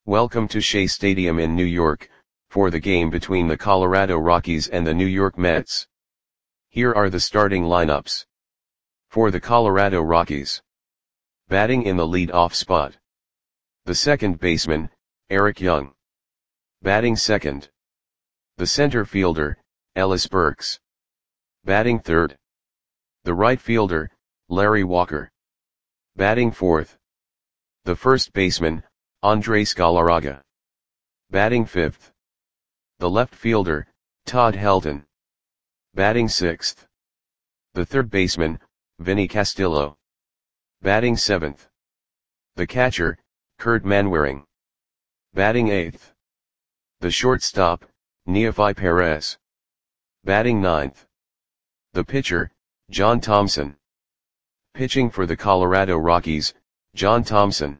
Welcome to Shea Stadium in New York, for the game between the Colorado Rockies and the New York Mets. Here are the starting lineups. For the Colorado Rockies. Batting in the lead-off spot. The second baseman, Eric Young. Batting second. The center fielder, Ellis Burks. Batting third. The right fielder, Larry Walker. Batting fourth. The first baseman, Andres Galarraga. Batting fifth. The left fielder, Todd Helton. Batting sixth. The third baseman, Vinny Castillo. Batting seventh. The catcher, Kurt Manwaring. Batting eighth. The shortstop, Neefi Perez. Batting ninth. The pitcher, John Thompson. Pitching for the Colorado Rockies, John Thompson.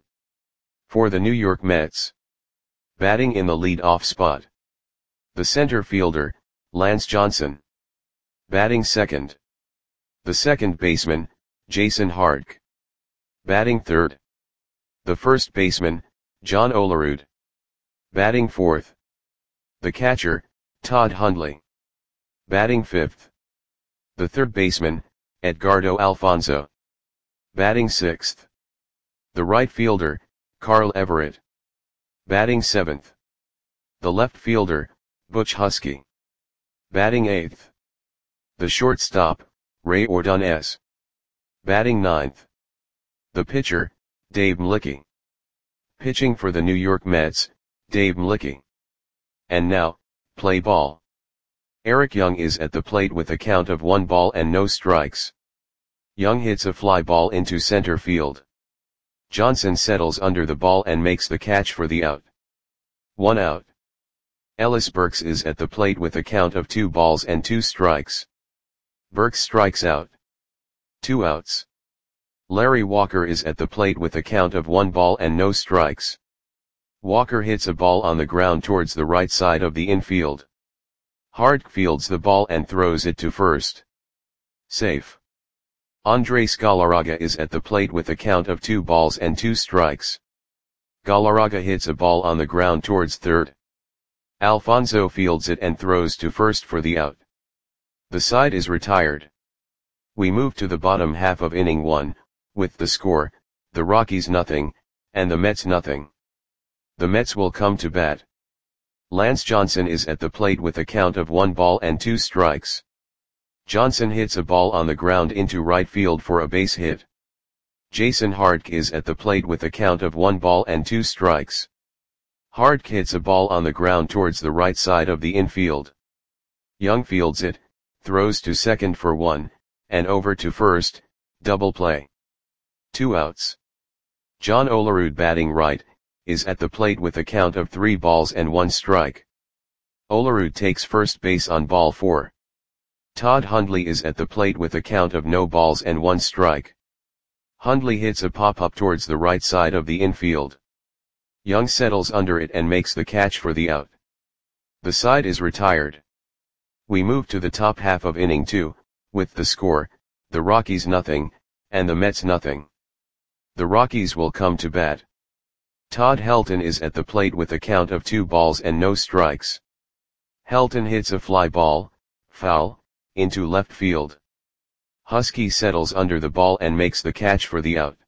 For the New York Mets. Batting in the lead-off spot. The center fielder, Lance Johnson. Batting second. The second baseman, Jason Hardke. Batting third. The first baseman, John Olerud. Batting fourth. The catcher, Todd Hundley. Batting fifth. The third baseman, Edgardo Alfonzo. Batting sixth. The right fielder, Carl Everett. Batting seventh. The left fielder, Butch Huskey. Batting eighth. The shortstop, Ray Ordonez. Batting ninth. The pitcher, Dave Mlicki. Pitching for the New York Mets, Dave Mlicki. And now, play ball. Eric Young is at the plate with a count of 1 ball and no strikes. Young hits a fly ball into center field. Johnson settles under the ball and makes the catch for the out. 1 out. Ellis Burks is at the plate with a count of 2 balls and 2 strikes. Burks strikes out. 2 outs. Larry Walker is at the plate with a count of 1 ball and no strikes. Walker hits a ball on the ground towards the right side of the infield. Hardke fields the ball and throws it to first. Safe. Andres Galarraga is at the plate with a count of 2 balls and 2 strikes. Galarraga hits a ball on the ground towards third. Alfonzo fields it and throws to first for the out. The side is retired. We move to the bottom half of inning 1, with the score, the Rockies nothing, and the Mets nothing. The Mets will come to bat. Lance Johnson is at the plate with a count of 1 ball and 2 strikes. Johnson hits a ball on the ground into right field for a base hit. Jason Hardke is at the plate with a count of 1 ball and 2 strikes. Hardke hits a ball on the ground towards the right side of the infield. Young fields it, throws to second for 1, and over to first, double play. 2 outs. John Olerud batting right, is at the plate with a count of 3 balls and 1 strike. Olerud takes first base on ball 4. Todd Hundley is at the plate with a count of no balls and 1 strike. Hundley hits a pop-up towards the right side of the infield. Young settles under it and makes the catch for the out. The side is retired. We move to the top half of inning 2, with the score, the Rockies nothing, and the Mets nothing. The Rockies will come to bat. Todd Helton is at the plate with a count of 2 balls and no strikes. Helton hits a fly ball, foul, into left field. Huskey settles under the ball and makes the catch for the out.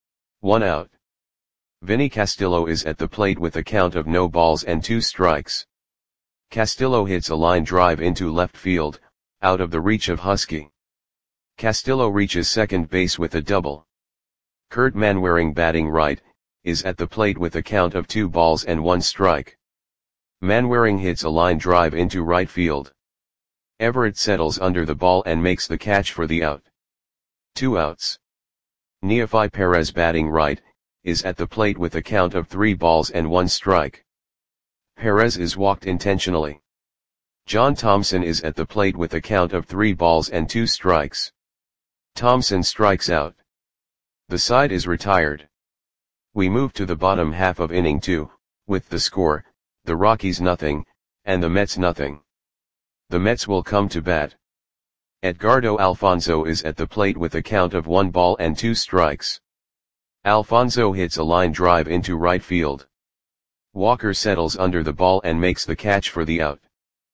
1 out. Vinny Castillo is at the plate with a count of no balls and 2 strikes. Castillo hits a line drive into left field, out of the reach of Huskey. Castillo reaches second base with a double. Kurt Manwaring batting right, is at the plate with a count of 2 balls and 1 strike. Manwaring hits a line drive into right field. Everett settles under the ball and makes the catch for the out. 2 outs. Neefi Perez batting right, is at the plate with a count of 3 balls and 1 strike. Perez is walked intentionally. John Thompson is at the plate with a count of 3 balls and 2 strikes. Thompson strikes out. The side is retired. We move to the bottom half of inning 2, with the score, the Rockies nothing, and the Mets nothing. The Mets will come to bat. Edgardo Alfonzo is at the plate with a count of 1 ball and 2 strikes. Alfonzo hits a line drive into right field. Walker settles under the ball and makes the catch for the out.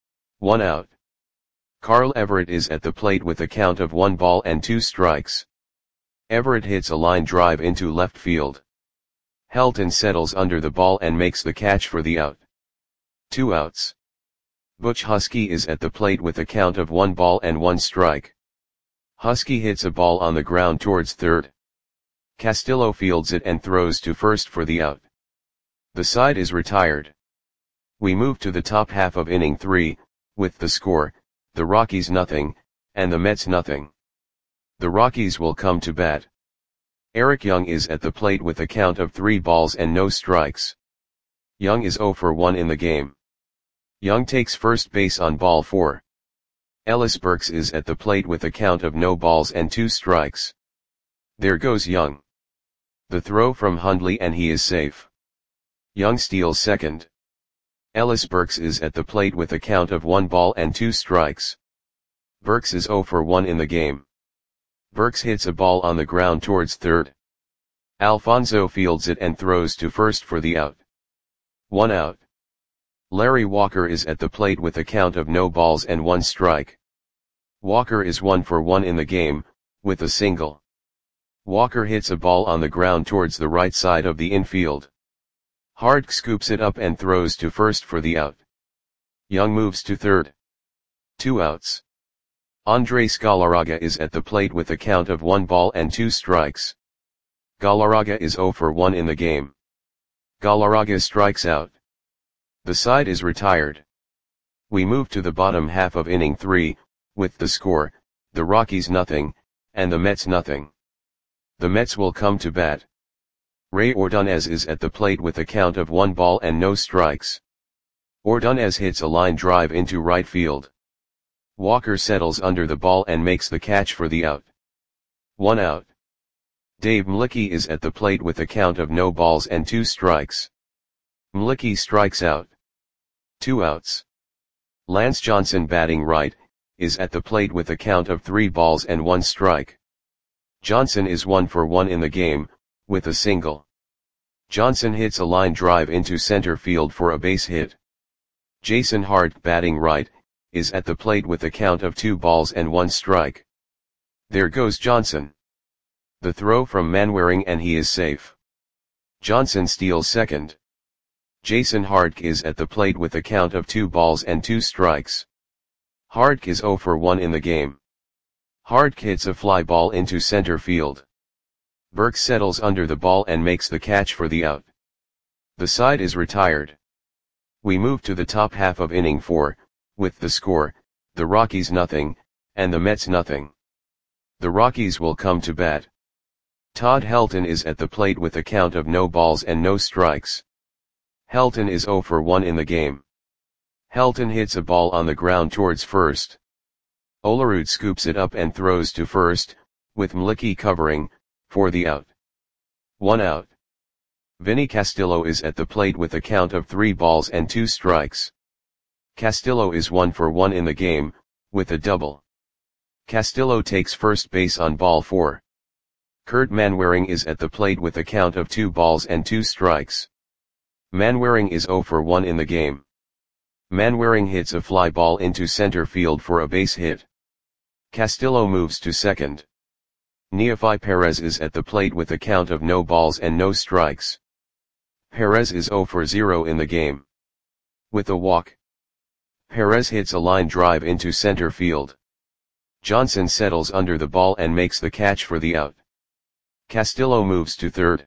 1 out. Carl Everett is at the plate with a count of 1 ball and 2 strikes. Everett hits a line drive into left field. Helton settles under the ball and makes the catch for the out. 2 outs. Butch Husky is at the plate with a count of 1 ball and 1 strike. Husky hits a ball on the ground towards third. Castillo fields it and throws to first for the out. The side is retired. We move to the top half of inning 3, with the score, the Rockies nothing, and the Mets nothing. The Rockies will come to bat. Eric Young is at the plate with a count of 3 balls and no strikes. Young is 0 for 1 in the game. Young takes first base on ball 4. Ellis Burks is at the plate with a count of no balls and 2 strikes. There goes Young. The throw from Hundley and he is safe. Young steals second. Ellis Burks is at the plate with a count of 1 ball and 2 strikes. Burks is 0 for 1 in the game. Burks hits a ball on the ground towards third. Alfonso fields it and throws to first for the out. 1 out. Larry Walker is at the plate with a count of no balls and 1 strike. Walker is 1 for 1 in the game, with a single. Walker hits a ball on the ground towards the right side of the infield. Hardk scoops it up and throws to first for the out. Young moves to third. 2 outs. Andres Galarraga is at the plate with a count of 1 ball and 2 strikes. Galarraga is 0 for 1 in the game. Galarraga strikes out. The side is retired. We move to the bottom half of inning 3, with the score, the Rockies nothing, and the Mets nothing. The Mets will come to bat. Ray Ordonez is at the plate with a count of 1 ball and no strikes. Ordonez hits a line drive into right field. Walker settles under the ball and makes the catch for the out. 1 out. Dave Mlicki is at the plate with a count of no balls and 2 strikes. Mlicki strikes out. 2 outs. Lance Johnson, batting right, is at the plate with a count of 3 balls and 1 strike. Johnson is 1 for 1 in the game, with a single. Johnson hits a line drive into center field for a base hit. Jason Hart, batting right, is at the plate with a count of 2 balls and 1 strike. There goes Johnson. The throw from Manwaring and he is safe. Johnson steals second. Jason Hart is at the plate with a count of 2 balls and 2 strikes. Hart is 0 for 1 in the game. Hart hits a fly ball into center field. Burks settles under the ball and makes the catch for the out. The side is retired. We move to the top half of inning 4, with the score, the Rockies nothing, and the Mets nothing. The Rockies will come to bat. Todd Helton is at the plate with a count of no balls and no strikes. Helton is 0 for 1 in the game. Helton hits a ball on the ground towards first. Olerud scoops it up and throws to first, with Mlicki covering, for the out. 1 out. Vinny Castillo is at the plate with a count of 3 balls and 2 strikes. Castillo is 1 for 1 in the game, with a double. Castillo takes first base on ball 4. Kurt Manwaring is at the plate with a count of 2 balls and 2 strikes. Manwaring is 0 for 1 in the game. Manwaring hits a fly ball into center field for a base hit. Castillo moves to second. Neofi Perez is at the plate with a count of no balls and no strikes. Perez is 0 for 0 in the game. With a walk. Perez hits a line drive into center field. Johnson settles under the ball and makes the catch for the out. Castillo moves to third.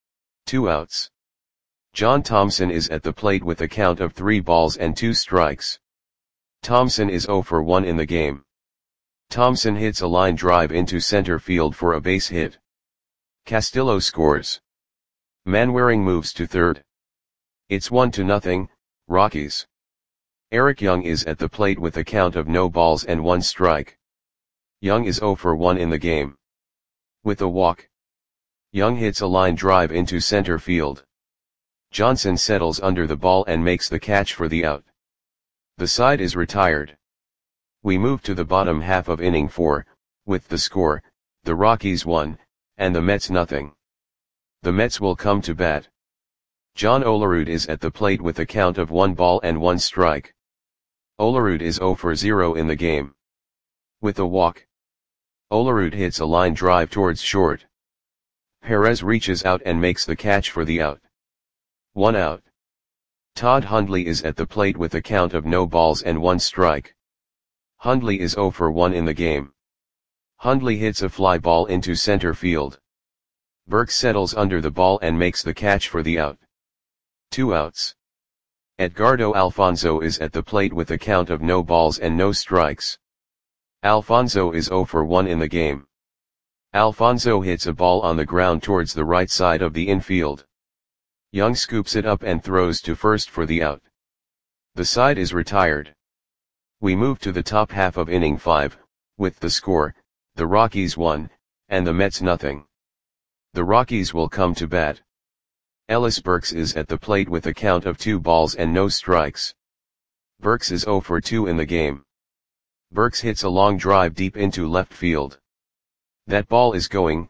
2 outs. John Thompson is at the plate with a count of 3 balls and 2 strikes. Thompson is 0 for 1 in the game. Thompson hits a line drive into center field for a base hit. Castillo scores. Manwaring moves to third. It's 1-0, Rockies. Eric Young is at the plate with a count of no balls and 1 strike. Young is 0 for 1 in the game. With a walk. Young hits a line drive into center field. Johnson settles under the ball and makes the catch for the out. The side is retired. We move to the bottom half of inning 4, with the score, the Rockies 1, and the Mets nothing. The Mets will come to bat. John Olerud is at the plate with a count of 1 ball and 1 strike. Olerud is 0 for 0 in the game. With a walk, Olerud hits a line drive towards short. Perez reaches out and makes the catch for the out. 1 out. Todd Hundley is at the plate with a count of no balls and 1 strike. Hundley is 0 for 1 in the game. Hundley hits a fly ball into center field. Burks settles under the ball and makes the catch for the out. 2 outs. Edgardo Alfonso is at the plate with a count of no balls and no strikes. Alfonso is 0 for 1 in the game. Alfonso hits a ball on the ground towards the right side of the infield. Young scoops it up and throws to first for the out. The side is retired. We move to the top half of inning 5, with the score, the Rockies 1, and the Mets nothing. The Rockies will come to bat. Ellis Burks is at the plate with a count of 2 balls and no strikes. Burks is 0 for 2 in the game. Burks hits a long drive deep into left field. That ball is going,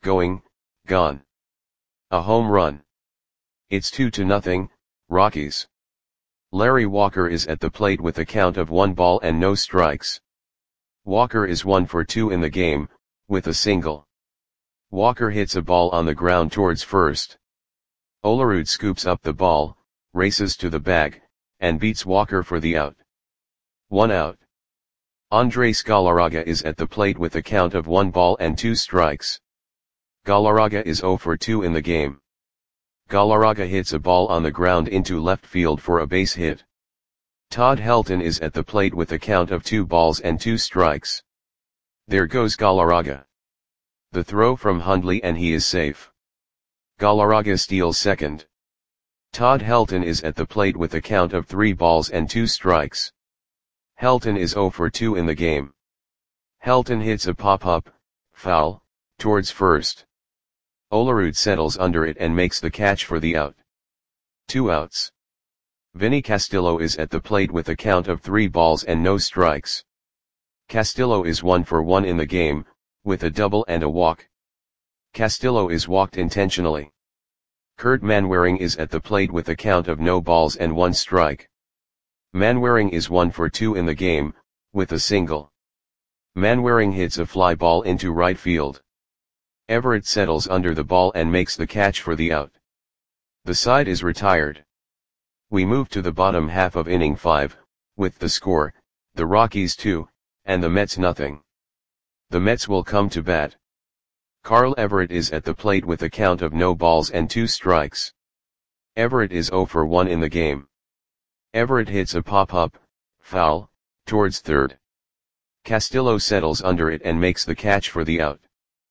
gone. A home run. It's 2-0, Rockies. Larry Walker is at the plate with a count of 1 ball and no strikes. Walker is 1 for 2 in the game, with a single. Walker hits a ball on the ground towards first. Olerud scoops up the ball, races to the bag, and beats Walker for the out. 1 out. Andres Galarraga is at the plate with a count of 1 ball and 2 strikes. Galarraga is 0 for 2 in the game. Galarraga hits a ball on the ground into left field for a base hit. Todd Helton is at the plate with a count of 2 balls and 2 strikes. There goes Galarraga. The throw from Hundley and he is safe. Galarraga steals second. Todd Helton is at the plate with a count of 3 balls and 2 strikes. Helton is 0 for 2 in the game. Helton hits a pop-up, foul, towards first. Olerud settles under it and makes the catch for the out. 2 outs. Vinny Castillo is at the plate with a count of 3 balls and no strikes. Castillo is 1 for 1 in the game, with a double and a walk. Castillo is walked intentionally. Kurt Manwaring is at the plate with a count of no balls and 1 strike. Manwaring is 1 for 2 in the game, with a single. Manwaring hits a fly ball into right field. Everett settles under the ball and makes the catch for the out. The side is retired. We move to the bottom half of inning 5, with the score, the Rockies 2, and the Mets nothing. The Mets will come to bat. Carl Everett is at the plate with a count of no balls and 2 strikes. Everett is 0 for 1 in the game. Everett hits a pop-up, foul, towards third. Castillo settles under it and makes the catch for the out.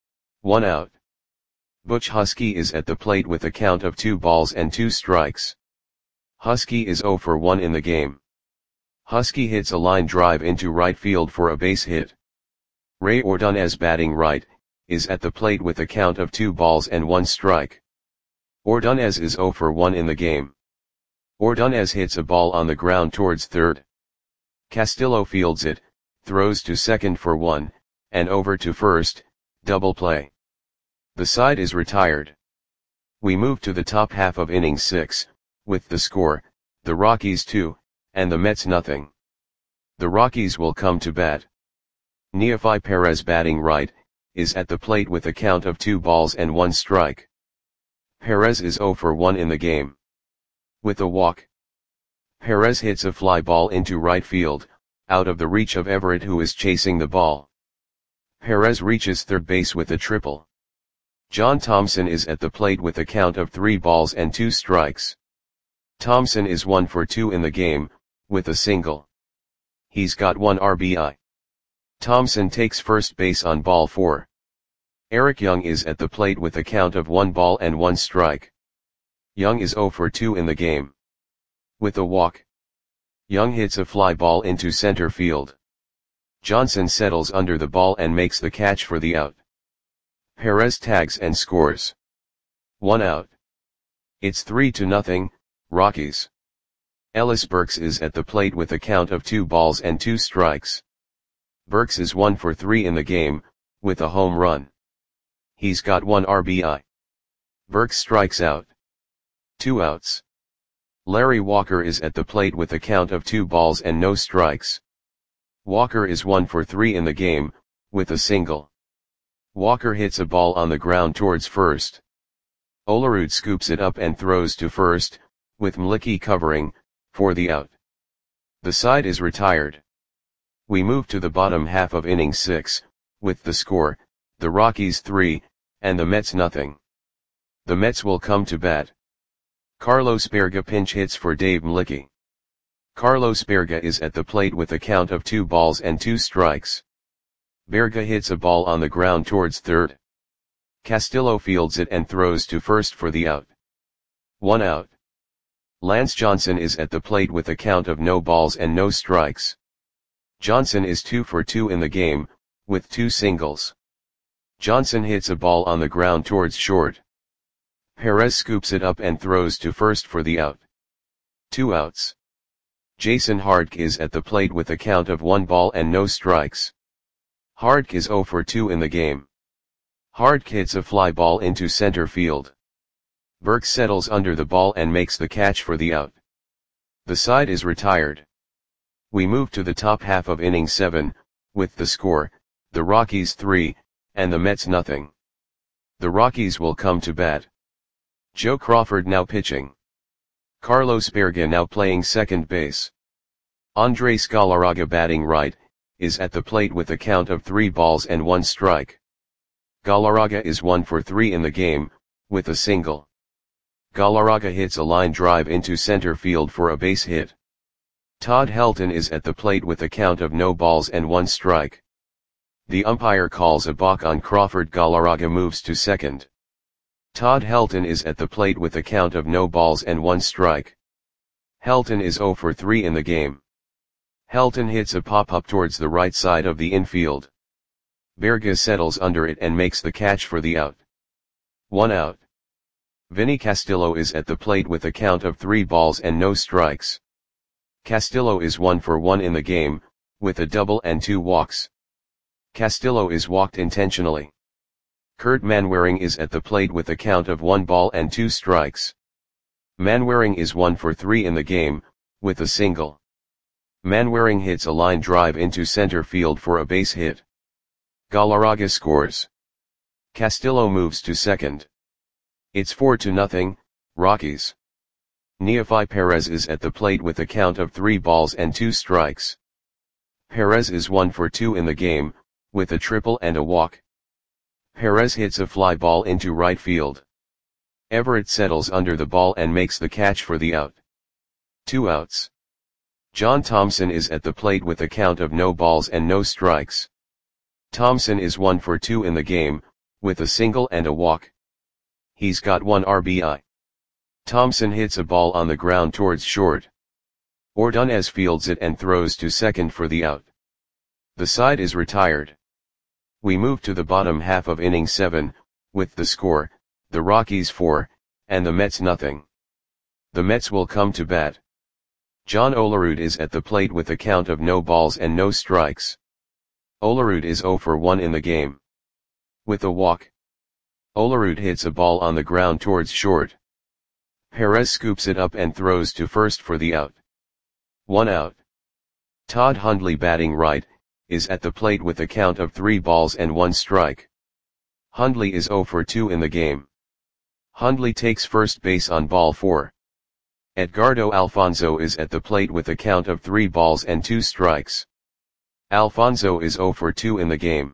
1 out. Butch Husky is at the plate with a count of 2 balls and 2 strikes. Husky is 0 for 1 in the game. Husky hits a line drive into right field for a base hit. Ray Ordonez, batting right, is at the plate with a count of 2 balls and 1 strike. Ordonez is 0 for 1 in the game. Ordonez hits a ball on the ground towards third. Castillo fields it, throws to second for 1, and over to first, double play. The side is retired. We move to the top half of inning 6, with the score, the Rockies 2, and the Mets nothing. The Rockies will come to bat. Neefi Perez, batting right, is at the plate with a count of 2 balls and 1 strike. Perez is 0 for 1 in the game. With a walk, Perez hits a fly ball into right field, out of the reach of Everett, who is chasing the ball. Perez reaches third base with a triple. John Thompson is at the plate with a count of 3 balls and 2 strikes. Thompson is 1 for 2 in the game, with a single. He's got 1 RBI. Thompson takes first base on ball 4. Eric Young is at the plate with a count of 1 ball and 1 strike. Young is 0 for 2 in the game. With a walk, Young hits a fly ball into center field. Johnson settles under the ball and makes the catch for the out. Perez tags and scores. 1 out. It's 3-0, Rockies. Ellis Burks is at the plate with a count of 2 balls and 2 strikes. Burks is 1 for 3 in the game, with a home run. He's got 1 RBI. Burks strikes out. 2 outs. Larry Walker is at the plate with a count of 2 balls and no strikes. Walker is 1 for 3 in the game, with a single. Walker hits a ball on the ground towards first. Olerud scoops it up and throws to first, with Mlicki covering, for the out. The side is retired. We move to the bottom half of inning 6, with the score, the Rockies 3, and the Mets nothing. The Mets will come to bat. Carlos Berga pinch hits for Dave Mlicki. Carlos Berga is at the plate with a count of 2 balls and 2 strikes. Berga hits a ball on the ground towards third. Castillo fields it and throws to first for the out. 1 out. Lance Johnson is at the plate with a count of no balls and no strikes. Johnson is 2 for 2 in the game, with 2 singles. Johnson hits a ball on the ground towards short. Perez scoops it up and throws to first for the out. 2 outs. Jason Hardke is at the plate with a count of 1 ball and no strikes. Hardke is 0 for 2 in the game. Hardke hits a fly ball into center field. Burke settles under the ball and makes the catch for the out. The side is retired. We move to the top half of inning 7, with the score, the Rockies 3, and the Mets nothing. The Rockies will come to bat. Joe Crawford now pitching. Carlos Berga now playing second base. Andres Galarraga batting right, is at the plate with a count of 3 balls and 1 strike. Galarraga is 1 for 3 in the game, with a single. Galarraga hits a line drive into center field for a base hit. Todd Helton is at the plate with a count of no balls and 1 strike. The umpire calls a balk on Crawford. Galarraga moves to second. Todd Helton is at the plate with a count of no balls and 1 strike. Helton is 0 for 3 in the game. Helton hits a pop-up towards the right side of the infield. Berga settles under it and makes the catch for the out. 1 out. Vinny Castillo is at the plate with a count of 3 balls and no strikes. Castillo is 1 for 1 in the game, with a double and 2 walks. Castillo is walked intentionally. Kurt Manwaring is at the plate with a count of 1 ball and 2 strikes. Manwaring is 1 for 3 in the game, with a single. Manwaring hits a line drive into center field for a base hit. Galarraga scores. Castillo moves to second. It's 4-0, Rockies. Neofi Perez is at the plate with a count of 3 balls and 2 strikes. Perez is 1 for 2 in the game, with a triple and a walk. Perez hits a fly ball into right field. Everett settles under the ball and makes the catch for the out. 2 outs. John Thompson is at the plate with a count of no balls and no strikes. Thompson is 1 for 2 in the game, with a single and a walk. He's got 1 RBI. Thompson hits a ball on the ground towards short. Ordonez fields it and throws to second for the out. The side is retired. We move to the bottom half of inning 7, with the score, the Rockies 4, and the Mets nothing. The Mets will come to bat. John Olerud is at the plate with a count of no balls and no strikes. Olerud is 0 for 1 in the game. With a walk. Olerud hits a ball on the ground towards short. Perez scoops it up and throws to first for the out. 1 out. Todd Hundley batting right, is at the plate with a count of 3 balls and 1 strike. Hundley is 0 for 2 in the game. Hundley takes first base on ball 4. Edgardo Alfonzo is at the plate with a count of 3 balls and 2 strikes. Alfonzo is 0 for 2 in the game.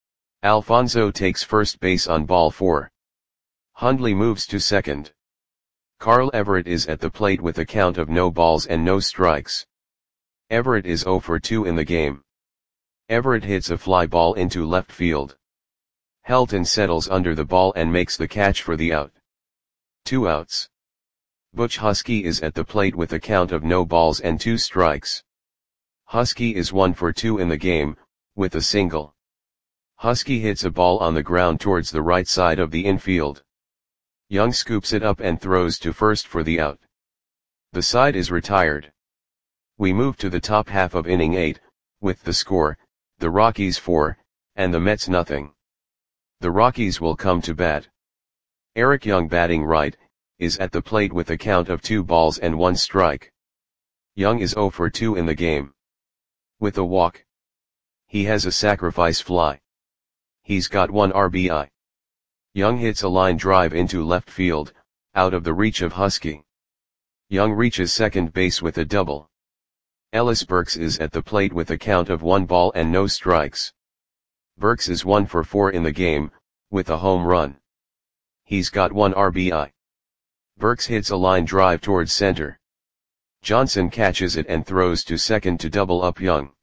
Alfonzo takes first base on ball 4. Hundley moves to second. Carl Everett is at the plate with a count of no balls and no strikes. Everett is 0 for 2 in the game. Everett hits a fly ball into left field. Helton settles under the ball and makes the catch for the out. 2 outs. Butch Husky is at the plate with a count of no balls and 2 strikes. Husky is 1 for 2 in the game, with a single. Husky hits a ball on the ground towards the right side of the infield. Young scoops it up and throws to first for the out. The side is retired. We move to the top half of inning 8, with the score, the Rockies 4, and the Mets nothing. The Rockies will come to bat. Eric Young batting right, is at the plate with a count of 2 balls and 1 strike. Young is 0 for 2 in the game. With a walk. He has a sacrifice fly. He's got 1 RBI. Young hits a line drive into left field, out of the reach of Husky. Young reaches second base with a double. Ellis Burks is at the plate with a count of 1 ball and no strikes. Burks is 1 for 4 in the game, with a home run. He's got 1 RBI. Burks hits a line drive towards center. Johnson catches it and throws to second to double up Young.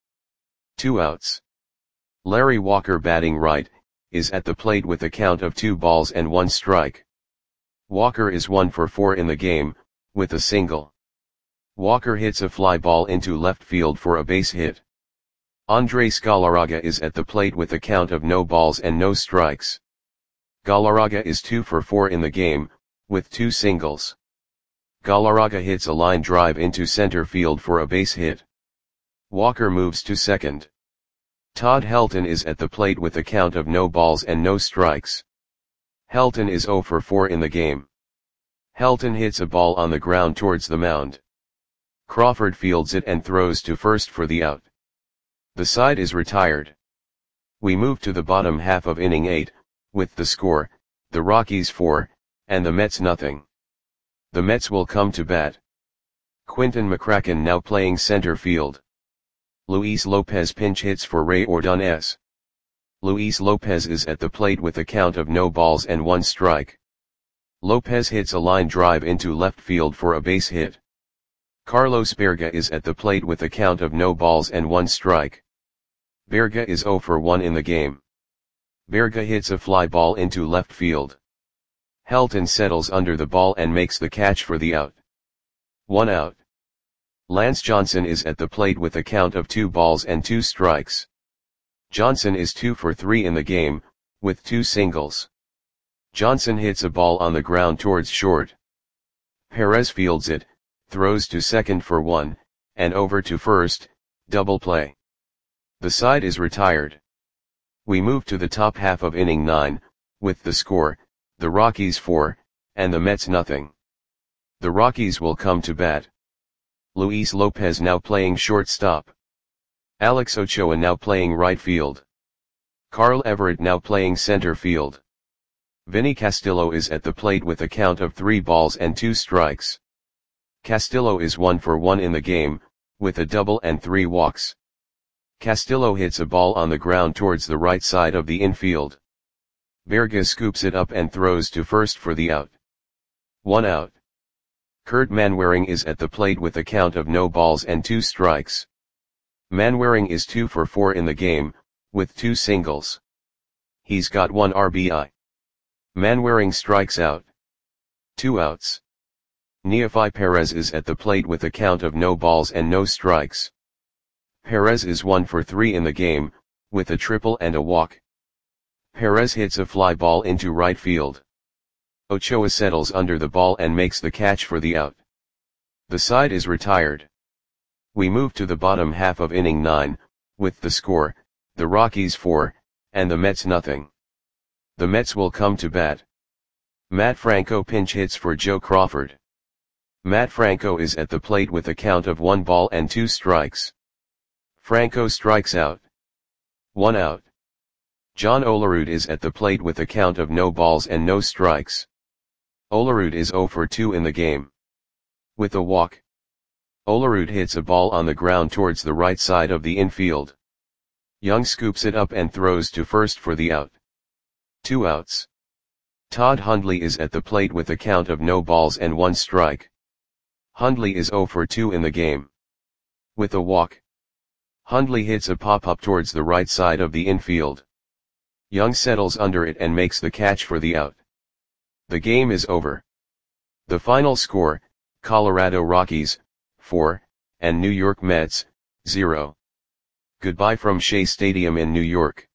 2 outs. Larry Walker, batting right, is at the plate with a count of 2 balls and 1 strike. Walker is 1 for 4 in the game, with a single. Walker hits a fly ball into left field for a base hit. Andres Galarraga is at the plate with a count of no balls and no strikes. Galarraga is 2 for 4 in the game, with 2 singles. Galarraga hits a line drive into center field for a base hit. Walker moves to second. Todd Helton is at the plate with a count of no balls and no strikes. Helton is 0 for 4 in the game. Helton hits a ball on the ground towards the mound. Crawford fields it and throws to first for the out. The side is retired. We move to the bottom half of inning 8, with the score, the Rockies 4, and the Mets nothing. The Mets will come to bat. Quinton McCracken now playing center field. Luis Lopez pinch hits for Ray Ordonez. Luis Lopez is at the plate with a count of no balls and 1 strike. Lopez hits a line drive into left field for a base hit. Carlos Berga is at the plate with a count of no balls and 1 strike. Berga is 0 for 1 in the game. Berga hits a fly ball into left field. Helton settles under the ball and makes the catch for the out. 1 out. Lance Johnson is at the plate with a count of 2 balls and 2 strikes. Johnson is 2 for 3 in the game, with 2 singles. Johnson hits a ball on the ground towards short. Perez fields it, throws to second for 1, and over to first, double play. The side is retired. We move to the top half of inning 9, with the score, the Rockies 4, and the Mets nothing. The Rockies will come to bat. Luis Lopez now playing shortstop. Alex Ochoa now playing right field. Carl Everett now playing center field. Vinny Castillo is at the plate with a count of 3 balls and 2 strikes. Castillo is 1 for 1 in the game, with a double and 3 walks. Castillo hits a ball on the ground towards the right side of the infield. Berga scoops it up and throws to first for the out. 1 out. Kurt Manwaring is at the plate with a count of no balls and 2 strikes. Manwaring is 2 for 4 in the game, with 2 singles. He's got 1 RBI. Manwaring strikes out. 2 outs. Neefi Perez is at the plate with a count of no balls and no strikes. Perez is 1 for 3 in the game, with a triple and a walk. Perez hits a fly ball into right field. Ochoa settles under the ball and makes the catch for the out. The side is retired. We move to the bottom half of inning 9, with the score, the Rockies 4, and the Mets nothing. The Mets will come to bat. Matt Franco pinch hits for Joe Crawford. Matt Franco is at the plate with a count of 1 ball and 2 strikes. Franco strikes out. 1 out. John Olerud is at the plate with a count of no balls and no strikes. Olerud is 0 for 2 in the game. With a walk. Olerud hits a ball on the ground towards the right side of the infield. Young scoops it up and throws to first for the out. 2 outs. Todd Hundley is at the plate with a count of no balls and 1 strike. Hundley is 0 for 2 in the game. With a walk. Hundley hits a pop-up towards the right side of the infield. Young settles under it and makes the catch for the out. The game is over. The final score, Colorado Rockies, 4, and New York Mets, 0. Goodbye from Shea Stadium in New York.